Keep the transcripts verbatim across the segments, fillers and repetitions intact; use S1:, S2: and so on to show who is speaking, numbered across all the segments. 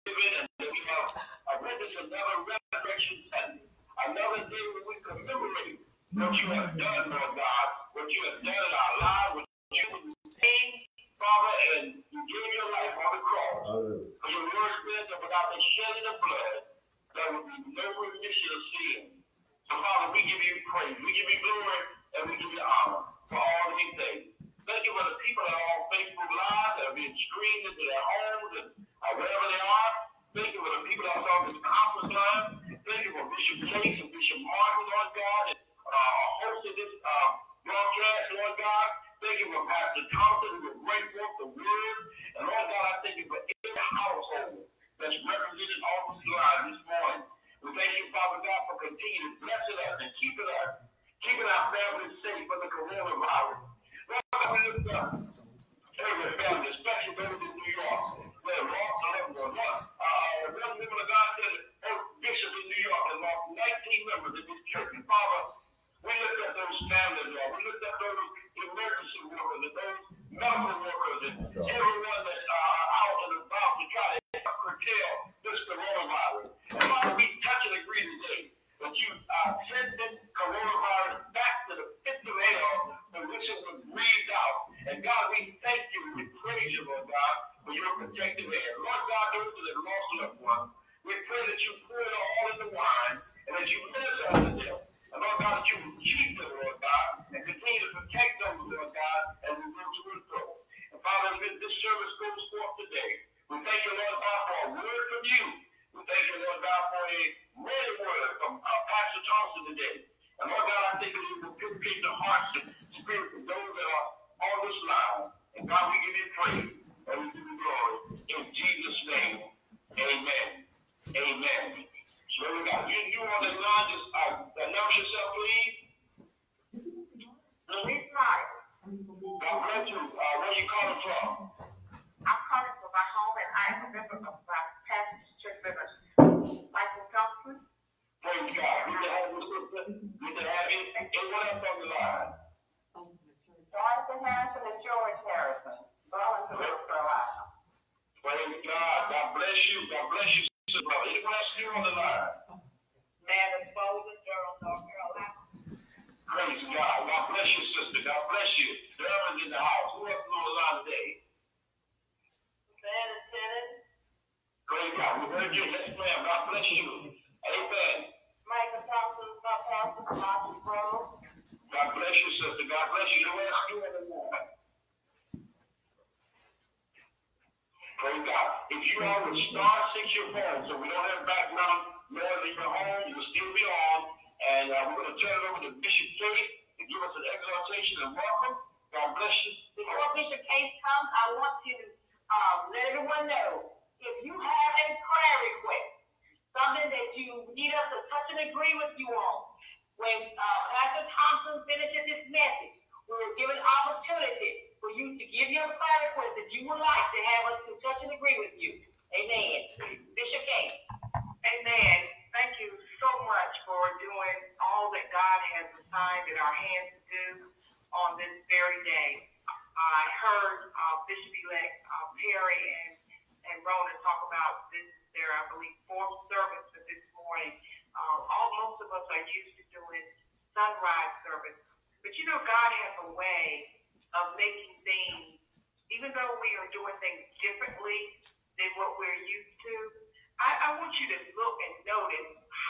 S1: and that we have a witness another resurrection Sunday, another day when we commemorate what you have done, Lord God, what you have done in our lives, what you came, Father, and you gave your life on the cross. For your word says that without the shedding of blood, there will be no remission of sin. So, Father, we give you praise, we give you glory, and we give you honor for all these things. Thank you for the people that are on Facebook Live that are being streamed into their homes and uh, wherever they are. Thank you for the people that are on this conference line. Thank you for Bishop Case and Bishop Martin, Lord God, and uh, hosting this uh, broadcast, Lord God. Thank you for Pastor Thompson, who will bring forth the word. And Lord God, I thank you for every household that's represented on this line this morning. We thank you, Father God, for continuing blessing us and keeping us, keeping our families safe from the coronavirus. Lord God, we lift up every family, especially those in New York, where lost a loved one. Uh, one woman of God said, oh, Bishop in New York has lost nineteen members in this church. And Father, we lift up those families, Lord. We lift up those emergency workers and those medical workers and everyone that's uh, out and about to try to curtail this coronavirus. And Father, we touch and agree today that you uh, send this coronavirus back to the pits of hell from which it was breathed out. And God, we thank you, we praise you, Lord God, for your protective hand. Lord God, those that have lost loved ones, we pray that you pour it all in the wine and that you minister unto them. And Lord God, that you will keep them, Lord God, and continue to protect them, Lord God, as we go to and fro. And Father, as this service goes forth today, we thank you, Lord God, for a word from you. We thank you, Lord God, for a ready word from uh, Pastor Thompson today. And Lord God, I think that you will penetrate the hearts and spirits of those that are on this line. And God, we give you praise and we give you glory. In Jesus' name, amen. Amen. So we got you, you on the line, just uh, announce yourself, please.
S2: Louise Myers.
S1: God bless you. Uh, where you calling from?
S2: I'm calling from my home, and I am a member of my past church members, Michael Thompson.
S1: Praise God. Good to have you, sister. Good to have you. Anyone else on the line?
S2: Jonathan Harrison and George Harrison, Burlington, North Carolina.
S1: Praise God. God bless you. God bless you, sister, brother. Anyone else new on the line?
S2: Man of Boulder, Durham, North Carolina.
S1: Praise God. God bless you, sister. God bless you. Durham's in the house. Who else is on the line today?
S2: Man of Tennant.
S1: Praise God. We heard you. Let's play. God bless you. Amen.
S2: Michael Thompson, my pastor, Martin Grove.
S1: God bless you, sister. God bless you. Anyone else new on the line? Praise God. If you all would star six your phone so we don't have background noise in your home, you will still be on. And uh, we're going to turn it over to Bishop Case to give us an exhortation and welcome. God bless you.
S2: Before Bishop Case comes, I want to um, let everyone know, if you have a prayer request, something that you need us to touch and agree with you on, when uh, Pastor Thompson finishes this message, we will give an opportunity for you to give your prayer request that you would like to have us to touch and agree with you. Amen. Bishop Case.
S3: Amen. Thank you so much for doing all that God has assigned in our hands to do on this very day. I heard uh, Bishop-elect uh, Perry and, and Rona talk about this, their, I believe, fourth service for this morning. Uh, all most of us are used to doing sunrise service. But you know, God has a way of making things, even though we are doing things differently than what we're used to, I, I want you to look and notice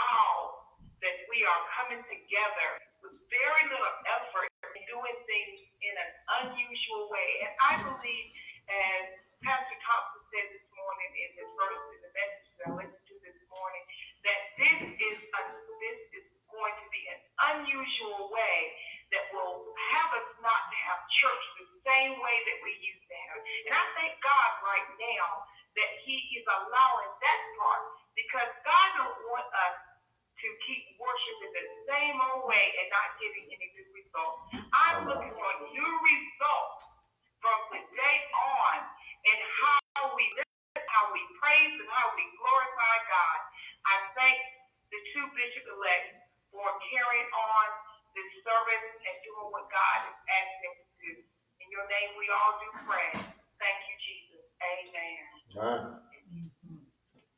S3: how that we are coming together with very little effort and doing things in an unusual way. And I believe, as Pastor Thompson said this morning in his first in the message that I listened to this morning, that this is a, this is going to be an unusual way that will have us not to have church the same way that we used to have. And I thank God right now that he is allowing that part, because God don't want us to keep worshiping the same old way and not getting any good results. I'm looking for new results from today on in how we live, how we praise, and how we glorify God. I thank the two bishop-elects for carrying on this service and doing what God has asked them to do. In your name we all do pray. Thank you, Jesus. Amen.
S1: All right.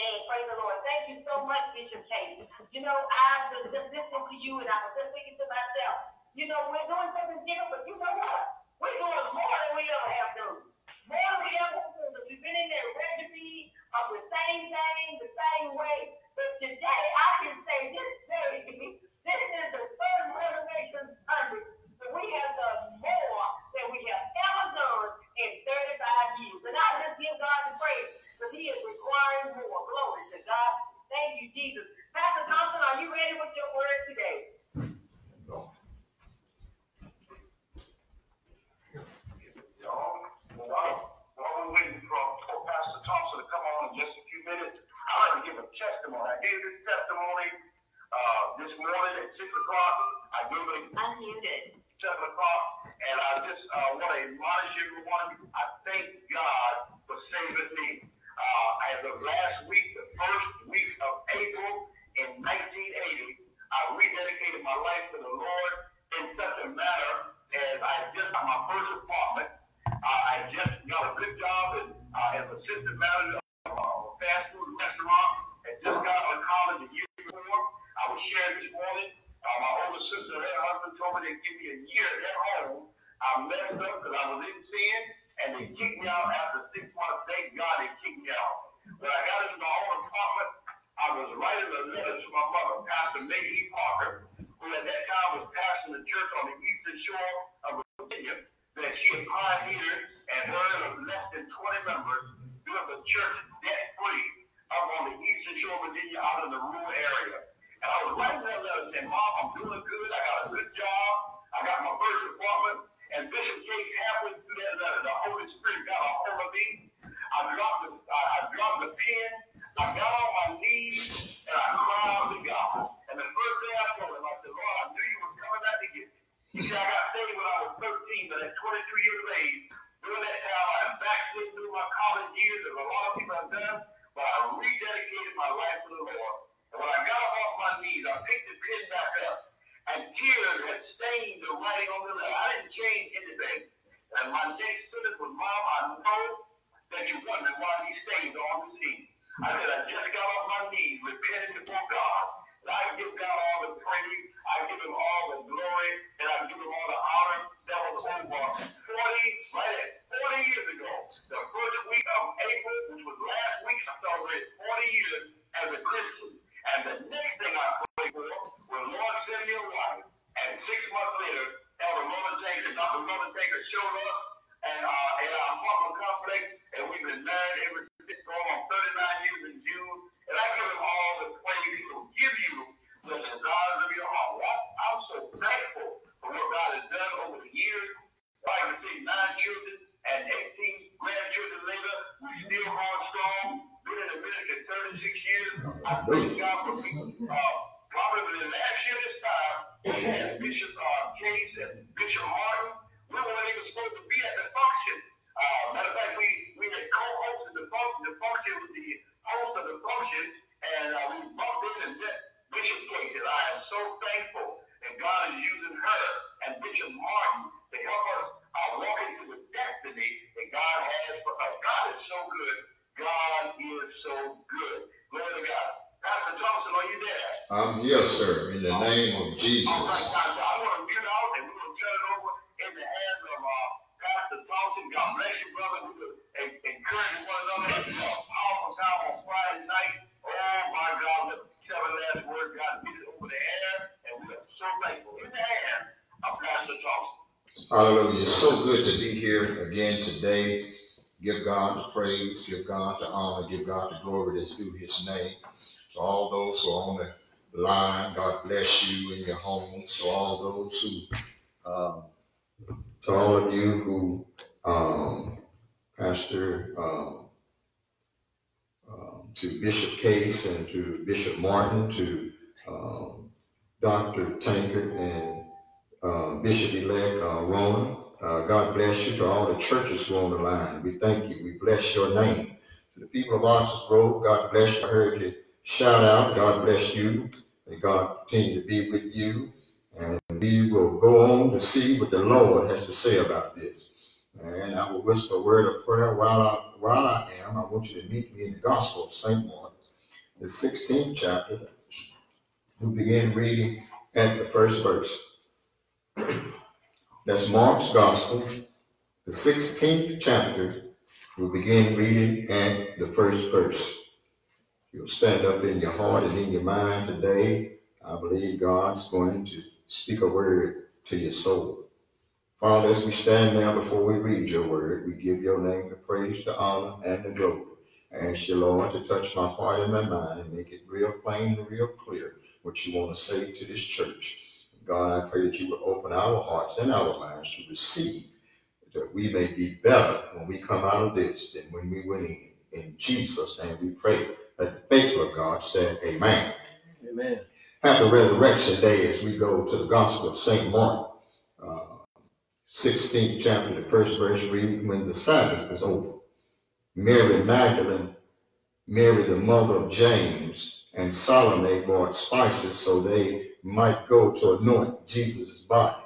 S2: Amen. Praise the Lord. Thank you so much, Bishop Casey. You know, I've been just listening to you, and I was just thinking to myself, you know, we're doing something different, but you know what? We're doing more than we ever have done. More than we ever have done. We've been in that recipe of the same thing, the same way. But today, I can say this day, this is the third Revelation Sunday. So we have done more than we have ever done in thirty-five years. And I just give God the praise because He is requiring more. Glory to God. Thank you, Jesus. Pastor Thompson, are you ready with your word today?
S1: Y'all, while we're waiting for, for Pastor Thompson to come on in just a few minutes, I'd like to give a testimony. I gave this testimony uh, this morning at six o'clock. I gave it
S2: Unmuted.
S1: seven o'clock, and I just uh, want to admonish everyone. I thank God for saving me. Uh, as of last week, the first week of April in nineteen eighty, I rededicated my life to the Lord in such a manner as I just got my first apartment. Uh, I just got a good job as, uh, as assistant manager of a fast food restaurant. I just got out of college a year before. I was sharing this morning. Uh, my older sister and her husband told me they'd give me a year at home. I messed up because I was in sin, and they kicked me out after six months. Thank God they kicked me out. When I got into my own apartment, I was writing a letter to my mother, Pastor Maggie Parker, who at that time was pastoring the church on the eastern shore of Virginia, that she had pioneered and her of less than twenty members built a church debt-free up on the eastern shore of Virginia out in the rural area. And I was writing that letter saying, Mom, I'm doing good. I got a good job. I got my first apartment. And Bishop Case, halfway through that letter, the Holy Spirit got a hold of me. I dropped the, I, I dropped the pen. I got on my knees, and I cried out to God. And the first thing I told him, I said, Lord, I knew you were coming back to get me. He said, I got saved when I was thirteen, but at twenty-three years of age, during that time, I had backslid through my college years, as a lot of people have done, but I rededicated my life to the Lord. And when I got up off my knees, I picked the pen back up, and tears had stained the writing on the letter. I didn't change anything. And my next sentence was, Mom, I know that you're wondering why these stains are on the scene. I said, I just got off my knees, repented before God. And I give God all the praise, I give Him all the glory, and I give Him all the honor. That was over forty, right at forty years ago. The first week of April, which was last week, I celebrated forty years as a Christian. And the next thing I prayed for was, Lord, send me a wife. And six months later, Elder Roman Taker, Doctor Roman Taker showed up and uh, in our apartment complex, and we've been married ever since, going on thirty-nine years in June. And I give Him all the praise He will give you the desires of your heart. Well, I'm so thankful for what God has done over the years. I can see nine children and eighteen grandchildren later, we're still going strong. Been in the ministry thirty-six years. I thank God for me. Uh, probably last year this time, we had Bishop uh, Case and Bishop Martin. We weren't even supposed to be at the function. Uh, matter of fact, we, we had co-hosted the function. The function was the host of the function, and uh, we bumped in and met Bishop Case. And I am so thankful that God is using her and Bishop Martin to help us uh, walk into the destiny that God has for us. God is so good. God is so good. Glory to God. Pastor Thompson, are you there?
S4: I'm here, sir, in the name of Jesus.
S1: All right, Pastor, I want to mute out and we're going to turn it over in the hands of uh, Pastor Thompson. God bless you, brother. We will encourage one another. A powerful time on Friday night. Oh, my God. Let the seven last words, God, get it over the air. And we are so thankful. In the hands of Pastor Thompson.
S4: Hallelujah. It's so good to be here again today. Give God the praise, give God the honor, give God the glory that's due His name. To all those who are on the line, God bless you in your homes. To all those who, um, to all of you who, um, Pastor, um, um, to Bishop Case and to Bishop Martin, to um, Doctor Tankard and uh, Bishop-elect uh, Rona. Uh, God bless you. To all the churches who are on the line, we thank you. We bless your name. To the people of Arches Grove, God bless you. I heard you shout out. God bless you. May God continue to be with you. And we will go on to see what the Lord has to say about this. And I will whisper a word of prayer while I, while I am. I want you to meet me in the Gospel of Saint Mark, the sixteenth chapter. We begin reading at the first verse. That's Mark's Gospel, the sixteenth chapter. We begin reading at the first verse. You'll stand up in your heart and in your mind today. I believe God's going to speak a word to your soul. Father, as we stand now before we read your word, we give your name the praise, the honor, and the glory. I ask you, Lord, to touch my heart and my mind and make it real plain and real clear what you want to say to this church. God, I pray that you will open our hearts and our minds to receive, that we may be better when we come out of this than when we went in. In Jesus' name we pray. Let the faithful of God say amen.
S5: Amen.
S4: Happy Resurrection Day as we go to the Gospel of Saint Mark, uh, sixteenth chapter, the first verse, read, when the Sabbath was over, Mary Magdalene, Mary the mother of James, and Salome bought spices so they might go to anoint Jesus' body.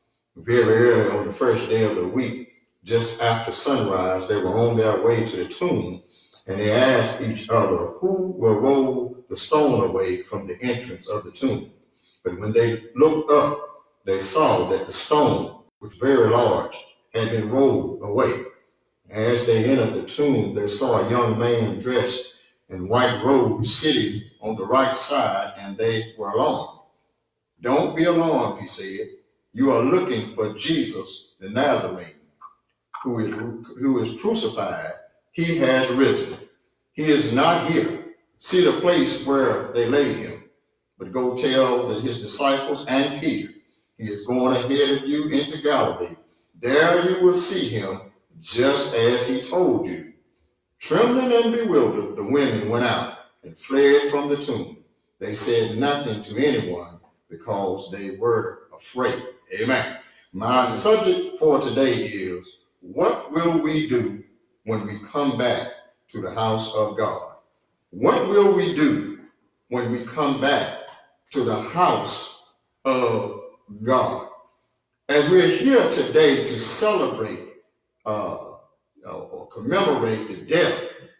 S4: Very early on the first day of the week, just after sunrise, they were on their way to the tomb, and they asked each other, who will roll the stone away from the entrance of the tomb? But when they looked up, they saw that the stone, which was very large, had been rolled away. As they entered the tomb, they saw a young man dressed in white robes sitting on the right side, and they were alarmed. Don't be alarmed, he said. You are looking for Jesus the Nazarene, who is, who is crucified. He has risen. He is not here. See the place where they laid him. But go tell his disciples and Peter, he is going ahead of you into Galilee. There you will see him just as he told you. Trembling and bewildered, the women went out and fled from the tomb. They said nothing to anyone because they were afraid. Amen. My subject for today is, what will we do when we come back to the house of God? What will we do when we come back to the house of God? As we're here today to celebrate uh, or commemorate the death,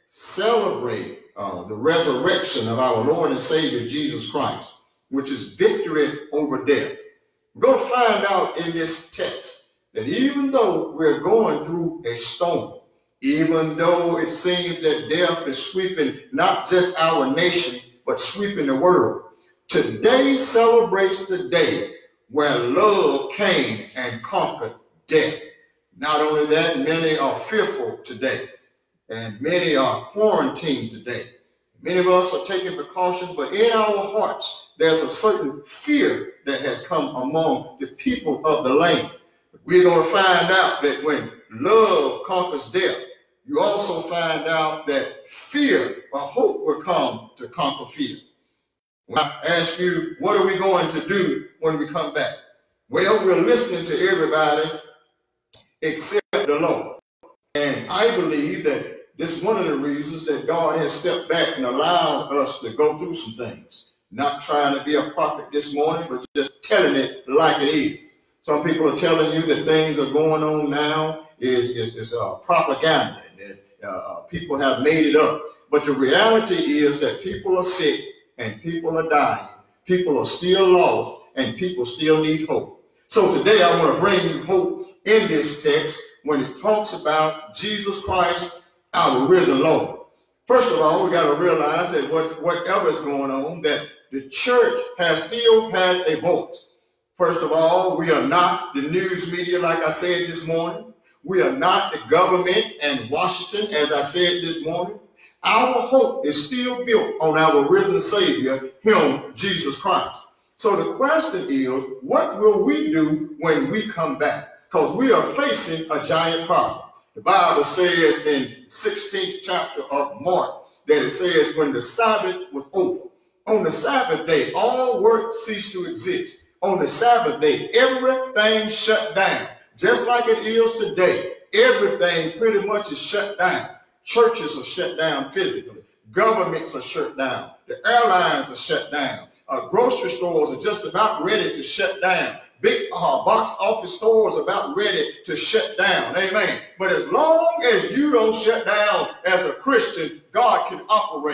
S4: celebrate uh, the resurrection of our Lord and Savior Jesus Christ, which is victory over death, we're going to find out in this text that even though we're going through a storm, even though it seems that death is sweeping not just our nation, but sweeping the world, today celebrates the day where love came and conquered death. Not only that, many are fearful today, and many are quarantined today. Many of us are taking precautions, but in our hearts, there's a certain fear that has come among the people of the land. We're going to find out that when love conquers death, you also find out that fear or hope will come to conquer fear. When I ask you, what are we going to do when we come back? Well, we're listening to everybody except the Lord. And I believe that this is one of the reasons that God has stepped back and allowed us to go through some things. Not trying to be a prophet this morning, but just telling it like it is. Some people are telling you that things are going on now is, is, is uh, propaganda, and that uh, people have made it up. But the reality is that people are sick and people are dying. People are still lost and people still need hope. So today I want to bring you hope in this text when it talks about Jesus Christ, our risen Lord. First of all, we got to realize that what, whatever is going on, that the church has still has a voice. First of all, we are not the news media, like I said this morning. We are not the government in Washington, as I said this morning. Our hope is still built on our risen Savior, him, Jesus Christ. So the question is, what will we do when we come back? Because we are facing a giant problem. The Bible says in sixteenth chapter of Mark that it says when the Sabbath was over, on the Sabbath day, all work ceased to exist. On the Sabbath day, everything shut down. Just like it is today, everything pretty much is shut down. Churches are shut down physically. Governments are shut down. The airlines are shut down. Uh, grocery stores are just about ready to shut down. Big uh, box office stores are about ready to shut down. Amen. But as long as you don't shut down as a Christian, God can operate.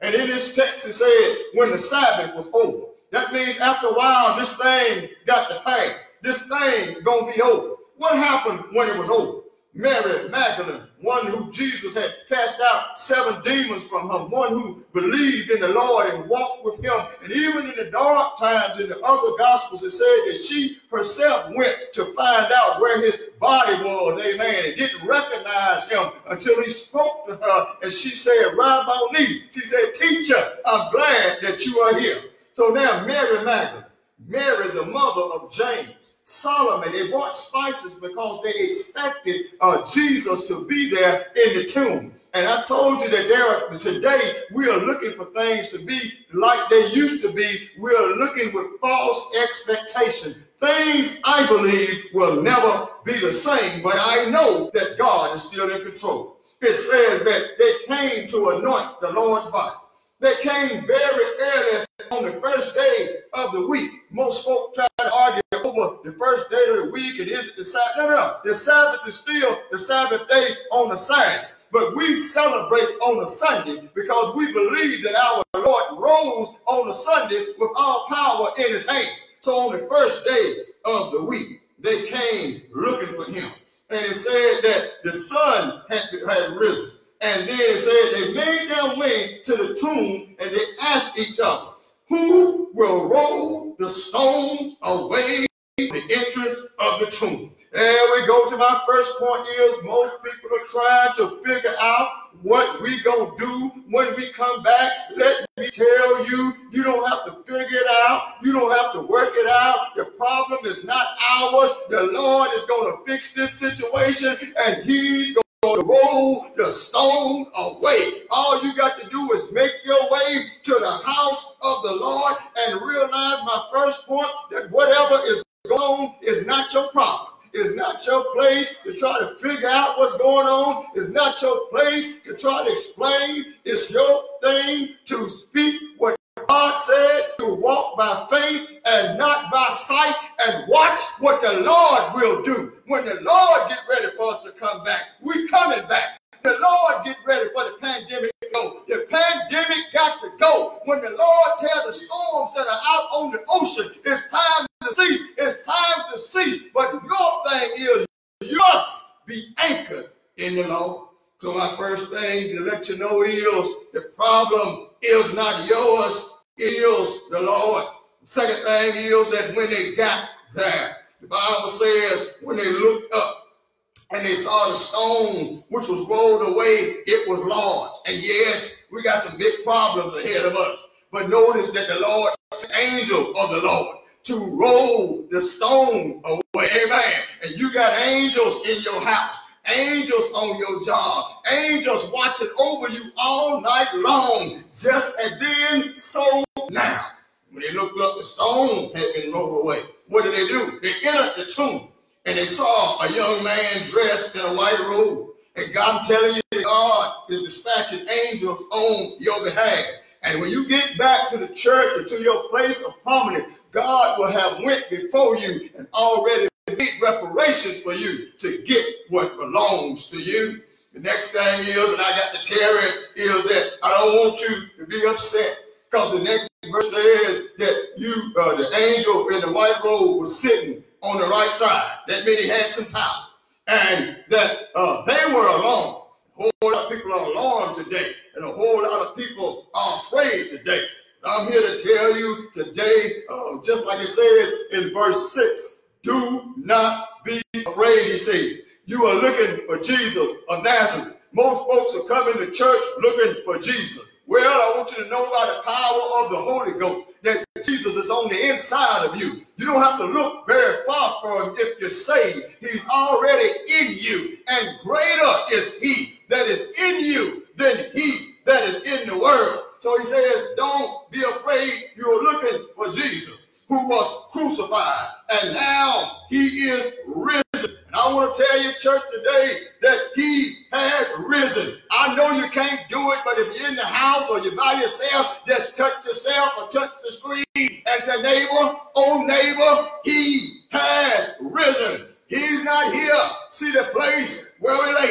S5: And in this text it said, when the Sabbath was over. That means after a while, this thing got to pass. This thing gonna be over. What happened when it was over? Mary Magdalene, one who Jesus had cast out seven demons from her, one who believed in the Lord and walked with him. And even in the dark times in the other gospels, it said that she herself went to find out where his body was, amen, and didn't recognize him until he spoke to her. And she said, Rabboni, she said, teacher, I'm glad that you are here. So now Mary Magdalene, Mary, the mother of James, Solomon, they brought spices because they expected uh, Jesus to be there in the tomb. And I told you that there are, today we are looking for things to be like they used to be. We are looking with false expectation. Things I believe will never be the same, but I know that God is still in control. It says that they came to anoint the Lord's body. They came very early on the first day of the week. Most folk try to argue over the first day of the week and is it the Sabbath? No, no, the Sabbath is still the Sabbath day on the Sabbath. But we celebrate on a Sunday because we believe that our Lord rose on a Sunday with all power in his hand. So on the first day of the week, they came looking for him. And it said that the sun had, had risen. And then it said they made their way to the tomb and they asked each other, who will roll the stone away from the entrance of the tomb? There we go to my first point is most people are trying to figure out what we gonna do when we come back. Let me tell you, you don't have to figure it out. You don't have to work it out. The problem is not ours. The Lord is gonna fix this situation and he's gonna to roll the stone away. All you got to do is make your way to the house of the Lord and realize my first point that whatever is going on is not your problem. It's not your place to try to figure out what's going on. It's not your place to try to explain. It's your thing to speak what God said, to walk by faith and not by sight, and watch what the Lord will do. When the Lord get ready for us to come back, we coming back. The Lord get ready for the pandemic to go. The pandemic got to go. When the Lord tell the storms that are out on the ocean, it's time to cease. It's time to cease. But your thing is you must be anchored in the Lord. So my first thing to let you know is the problem is not yours, it is the Lord. Second thing is that when they got there, the Bible says when they looked up and they saw the stone which was rolled away, it was large. And yes, we got some big problems ahead of us. But notice that the Lord sent an angel of the Lord to roll the stone away. Amen. And you got angels in your house. Angels on your job, angels watching over you all night long, just as then, so now. When they looked up, the stone had been rolled away. What did they do? They entered the tomb, and they saw a young man dressed in a white robe. And God, I'm telling you, God is dispatching angels on your behalf. And when you get back to the church or to your place of prominence, God will have went before you and already made reparations for you to get what belongs to you. The next thing is, and I got to tell it, is that I don't want you to be upset, because the next verse says that you, uh, the angel in the white robe was sitting on the right side. That meant he had some power. And that uh, they were alarmed. A whole lot of people are alarmed today, and a whole lot of people are afraid today. I'm here to tell you today, uh, just like it says in verse six, do not be afraid, he said. You are looking for Jesus of Nazareth. Most folks are coming to church looking for Jesus. Well, I want you to know about the power of the Holy Ghost, that Jesus is on the inside of you. You don't have to look very far for him if you're saved. He's already in you, and greater is he that is in you than he that is in the world. So he says, don't be afraid. You're looking for Jesus, who was crucified, and now he is risen. And I want to tell you, church, today that he has risen. I know you can't do it, but if you're in the house or you're by yourself, just touch yourself or touch the screen and say, neighbor, oh neighbor, he has risen. He's not here. See the place where we laid him.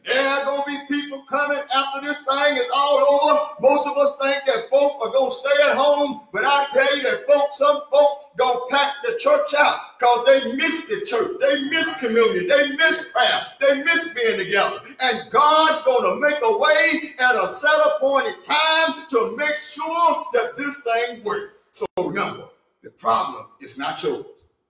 S5: There are going to be people coming after this thing is all over. Most of us think that folk are going to stay at home, but I tell you that folk, some folk going to pack the church out because they miss the church. They miss communion. They miss prayer. They miss being together. And God's going to make a way at a set appointed time to make sure that this thing works. So remember, the problem is not yours.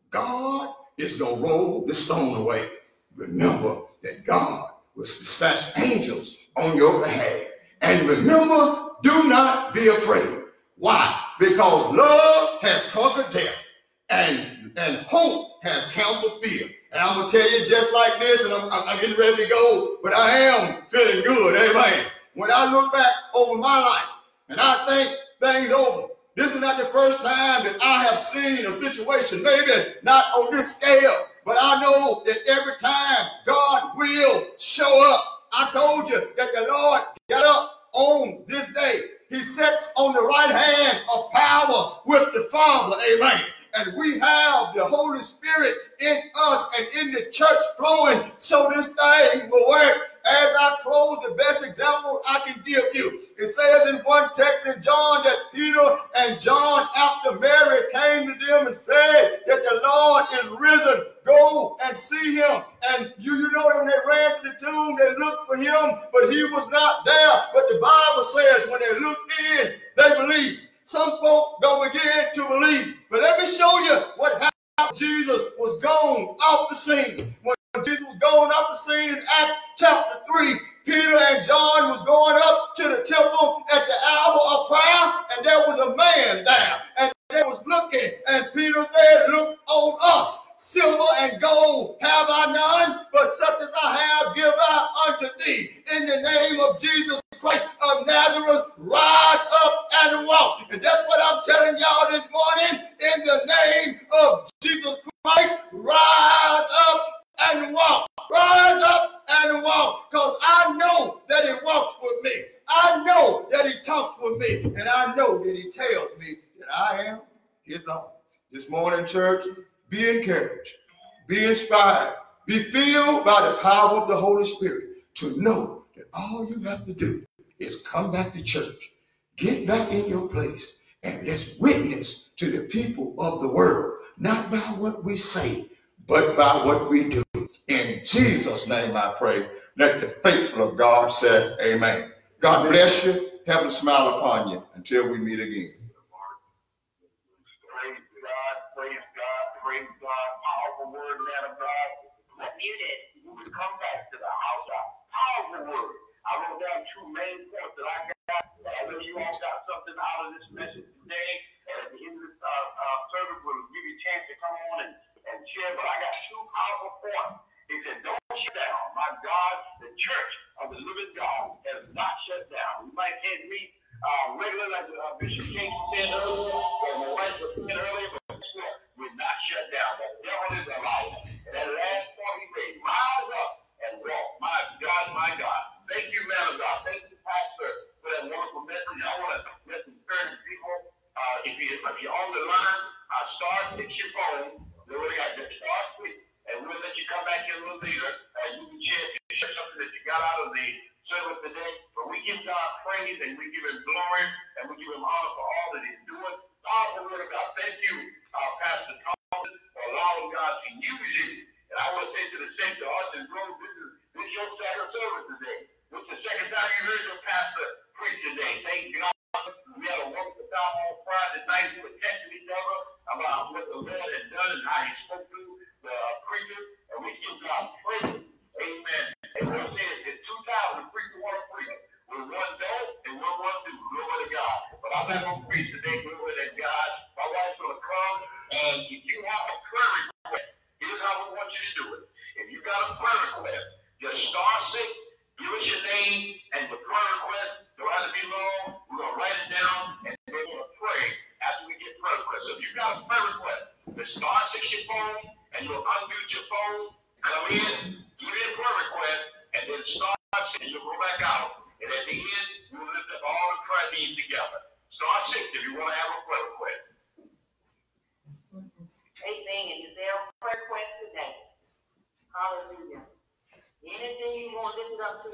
S5: God is going to roll the stone away. Remember that God will dispatch angels on your behalf. And remember, do not be afraid. Why? Because love has conquered death, and, and hope has canceled fear. And I'm going to tell you just like this, and I'm, I'm getting ready to go, but I am feeling good. Amen. When I look back over my life and I think things over, this is not the first time that I have seen a situation, maybe not on this scale, but I know that every time God will show up. I told you that the Lord got up on this day. He sits on the right hand of power with the Father. Amen. And we have the Holy Spirit in us and in the church flowing so this thing will work. As I close, the best example I can give you, it says in one text in John that Peter and John, after Mary came to them and said that the Lord is risen, go and see him. And you, you know, when they ran to the tomb, they looked for him, but he was not there. But the Bible says when they looked in, they believed. Some folk don't begin to believe. But let me show you what happened. Jesus was gone off the scene. When Jesus was going off the scene in Acts chapter three, Peter and John was going up to the temple at the hour of prayer, and there was a man there, and they was looking, and Peter said, look on us. Silver and gold have I none, but such as I have give I unto thee. In the name of Jesus Christ of Nazareth, rise up and walk. And that's what I'm telling y'all this morning. In the name of Jesus Christ, rise up and walk. Rise up and walk, because I know that he walks with me. I know that he talks with me, and I know that he tells me that I am his own. This morning, church, be encouraged, be inspired, be filled by the power of the Holy Spirit to know that all you have to do is come back to church, get back in your place, and let's witness to the people of the world, not by what we say, but by what we do. In Jesus' name I pray. Let the faithful of God say amen. God bless you. Heaven smile upon you until we meet again.
S1: Praise God, praise God, powerful word, man of God. Muted. We will come back to the house of powerful word. I wrote down two main points that I got. I know you all got something out of this message today. And at the end of this uh, uh, service, we'll give you a chance to come on and, and share. But I got two powerful points. He said, don't shut down. My God, the church of the living God has not shut down. We might can't meet uh, regularly, like uh, Bishop King said earlier, or my wife was saying earlier, but we're not shut down. The devil is a liar. And that last point he said, rise up and walk. My God, my God. Thank you, man of God. Thank you, Pastor, for that wonderful message. I want to let some certain people, uh, if, you, if you're on the line, uh, star six your phone. They already got the star six. And we'll let you come back in a little later. Uh, you can share, share something that you got out of the service today. But we give God praise and we give him glory and we give him honor for all that he's doing. Powerful word of God. Thank you, uh, Pastor Thomas, for allowing God to use you. And I want to say to the saints, to us and Rome, this is, this is your second service today. This is the second time you heard your pastor preach today. Thank God. We had a wonderful time on Friday night. We were texting each other about what the Lord had done and how he spoke to the preacher. And we give God praise. Amen. And we'll say it that two times the preacher want to preach. With one don't and one want to. Glory to God. But I'm not going to preach today. Glory to God. My wife's going to come. And if you have a prayer request, here's how we want you to do it. If you got a prayer request, just star six, give us your name and the prayer request. Don't have to be long. We're going to write it down and we're going to pray after we get prayer requests. So if you got a prayer request, just star six your phone and you'll unmute your phone, come in, give me a prayer request, and then star six and you'll go back out. And at the end, we'll lift up all the prayer needs together. Star six if you want to have a prayer request.
S2: Amen. Is there a prayer request today? Hallelujah. Anything you want to lift up to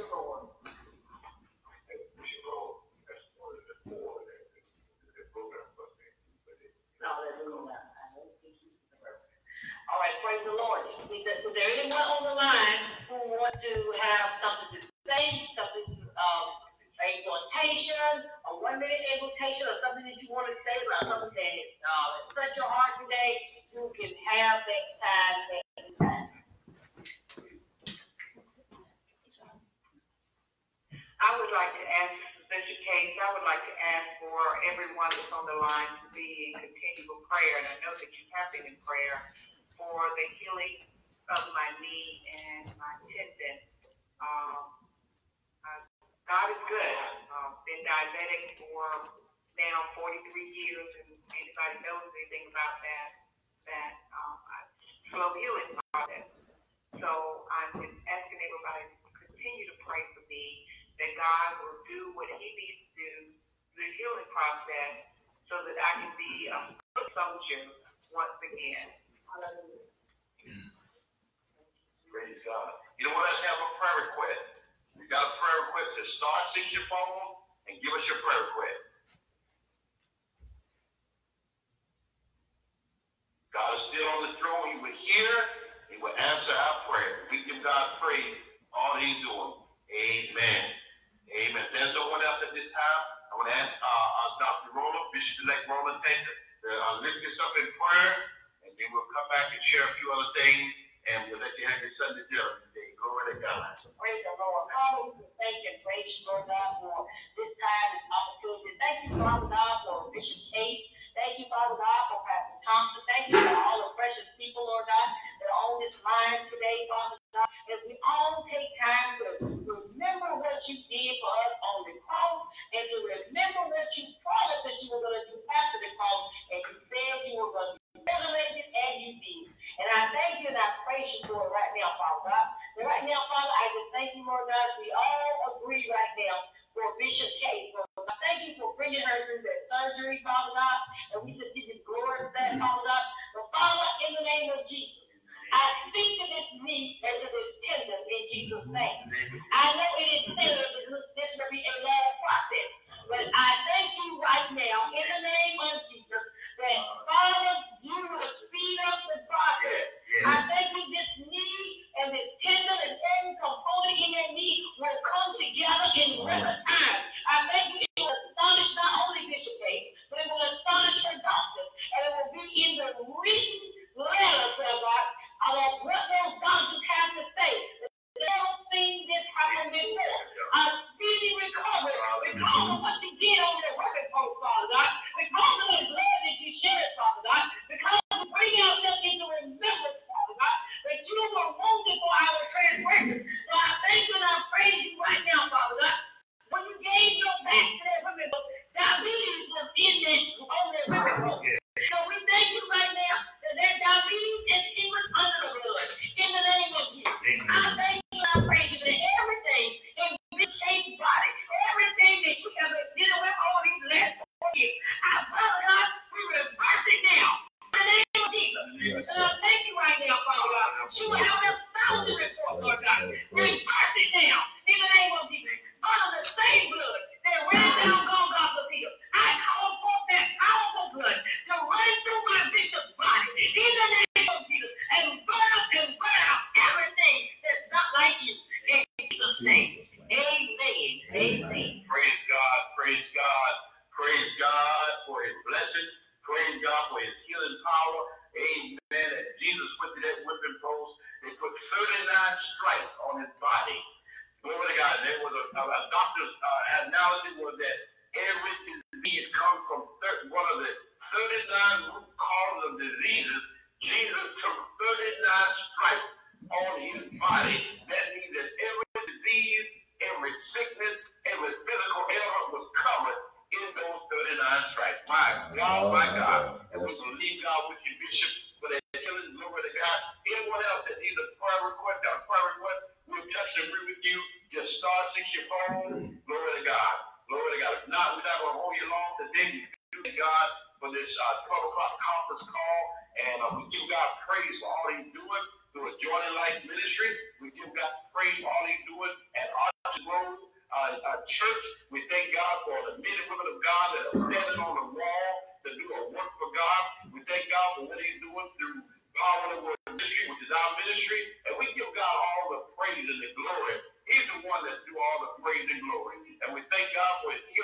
S2: exhortation, a one-minute exhortation, or something that you want to say about something that uh, touched your heart today, you can have that time anytime.
S3: I would like to ask Bishop Case, I would like to ask for everyone that's on the line to be in continual prayer, and I know that you have been in prayer for the healing of my knee and my tendon. Um, uh, God is good. Uh, been diabetic for now forty-three years, and anybody knows anything about that, that um, slow healing process. So I'm just asking everybody to continue to pray for me, that God will do what he needs to do through the healing process so that I can be a good soldier once again. Hallelujah.
S1: Praise God. You know what? Let's have a prayer request. We got a prayer request to start, sing your phone, and give us your prayer request. God is still on the throne. He will hear. He will answer our prayer. We give God praise all he's doing. Amen. Amen. There's no one else at this time. I want to ask uh, uh, Doctor Roland, Bishop-elect Roland Taylor, to uh, lift this up in prayer, and then we'll come back and share a few other things, and we'll let you have your Sunday dinner today. Glory to God.
S2: Praise the Lord. Father, we thank you and praise you, Lord God, for this time and opportunity. Thank you, Father God, for Bishop Case. Thank you, Father God, for Pastor Thompson. Thank you for all the precious people, Lord God, that are on this line today, Father God, as we all take time to remember what you did for us on the cross, and to remember what you promised that you were going to do after the cross, and you said you were going to be resurrected, and you did. And I thank you and I praise you for it right now, Father God. And right now, Father, I just thank you, Lord God, we all agree right now for Bishop Case. I thank you for bringing her through that surgery, Father God, and we just give you glory for that, Father God. But Father, in the name of Jesus, I speak to this knee and to this tendon in Jesus' name. I know it is said that this will be a long process, but I thank you right now, in the name of Jesus, that Father, you will speed up the process. I thank you this knee and this tendon and every component in that knee will come together in record time. I thank you it will astonish not only Bishop Case, but it will astonish her doctors, and it will be in the written letters, God, about what those doctors have to say. They don't think this happened before. A speedy recovery because of what you did on the working post, Father God, because of the blood that you shed, Father God, because of bringing ourselves into remembrance, Father God, that you were wounded for our transgressions. So I thank you and I praise you right now, Father God. When you gave your back to that women, diabetes was in that on that women post. So we thank you right now that that diabetes is even under the blood. In the name of Jesus. I thank you and I praise you that everything in this Case's body, everything that you have been dealing with all these last four years, I, Father God, we reverse it now. In the name of Jesus. Yes, and I thank you right now, Father God. You will have a thousand report, Lord God. Reverse it now. In the name of Jesus. Under the same blood that ran down Golgotha Hill, I call forth that powerful blood to run through my bishop's body. In the name of Jesus. And burn up and burn out everything that's not like you. In Jesus' name. Amen. Amen.
S1: Praise God. Praise God. Praise God for his blessing. Praise God for his healing power. Amen. And Jesus went to that whipping post. They put thirty-nine stripes on his body. Glory to God. There was a, a, a doctor's uh, analogy was that every disease comes from thirty, one of the thirty-nine root causes of diseases. Jesus took thirty-nine stripes on his body. That means that every disease, every sickness, every physical ailment was covered in those thirty-nine stripes. My God, my God. And we believe God with you, Bishop, for that healing. Glory to God. Anyone else that needs a prayer request, got a prayer request, we'll touch and agree with you. Just start six your phone. Glory to God. Glory to God. If not, we're not going to hold you long today. We thank God for this uh, twelve o'clock conference call. And uh, we give God praise for all he's doing through a Jordan Life ministry. We give God praise for all he's doing at Arch Road uh, uh, Church. We thank God for the men and women of God that are standing on the wall to do a work for God. We thank God for what he's doing through Power of the Word Ministry, which is our ministry. And we give God all the praise and the glory. He's the one that do all the praise and glory. And we thank God for his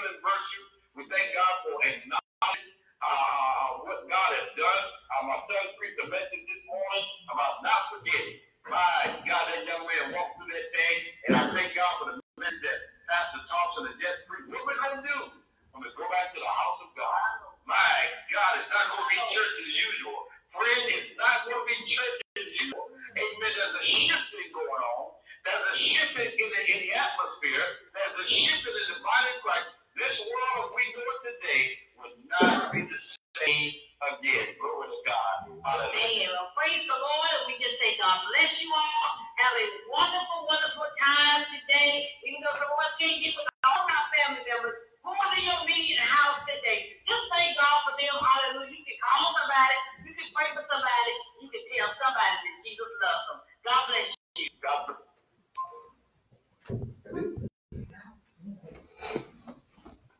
S5: you.